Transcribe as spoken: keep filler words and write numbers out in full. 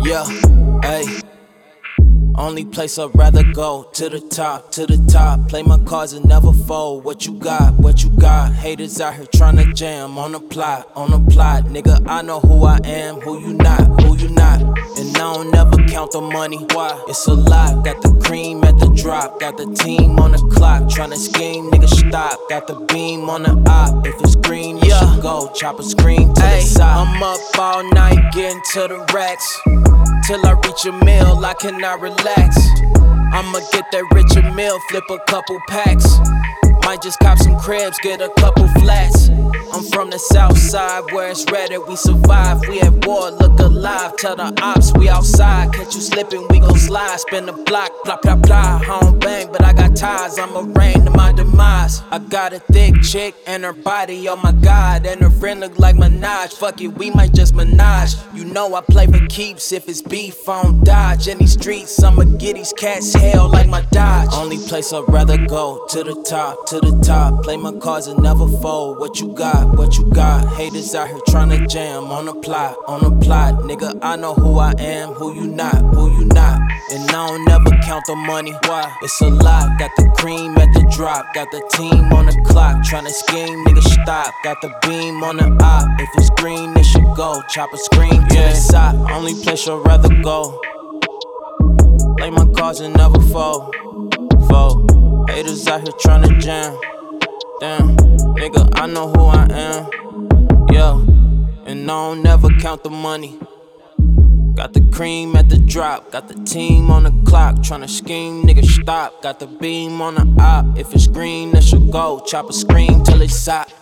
Yeah, ayy. Only place I'd rather go, to the top, to the top. Play my cards and never fold. What you got, what you got? Haters out here tryna jam on the plot, on the plot. Nigga, I know who I am, who you not, who you not. And I don't never count the money, why? It's a lot, got the cream at the drop. Got the team on the clock, tryna scheme, nigga stop. Got the beam on the op, if it's green, you yeah. should go. Chop a screen to Ay, the side. I'm up all night, getting to the racks. Till I reach a meal, I cannot relax. I'ma get that richer meal, flip a couple packs. Might just cop some cribs, get a couple flats. I'm from the south side where it's red and we survive. We at war, look alive. Tell the ops we outside. Catch you slipping, we gon' slide. Spin the block, blah, blah, blah. I don't bang, but I got ties. I'ma rain to my demise. I got a thick chick and her body, oh my god. And her friend look like Minaj. Fuck it, we might just menage. You know I play for keeps. If it's beef, I don't dodge. In these streets, I'ma get these cats hell like my Dodge. Only place I'd rather go, to the top, to the top. Play my cards and never fold. What you got, what you got? Haters out here tryna jam on the plot, on the plot. Nigga, I know who I am, who you not, who you not. And I don't never count the money, why? It's a lot, got the cream at the drop. Got the team on the clock, tryna scheme, nigga stop. Got the beam on the op, if it's green, it should go. Chop a screen to yeah. the side, only place I'd rather go. Play my cards and never fold, fold. Haters out here tryna jam. Damn, nigga, I know who I am. Yeah, and I don't never count the money. Got the cream at the drop. Got the team on the clock. Tryna scheme, nigga stop. Got the beam on the op. If it's green, it should go. Chop a screen till it's hot.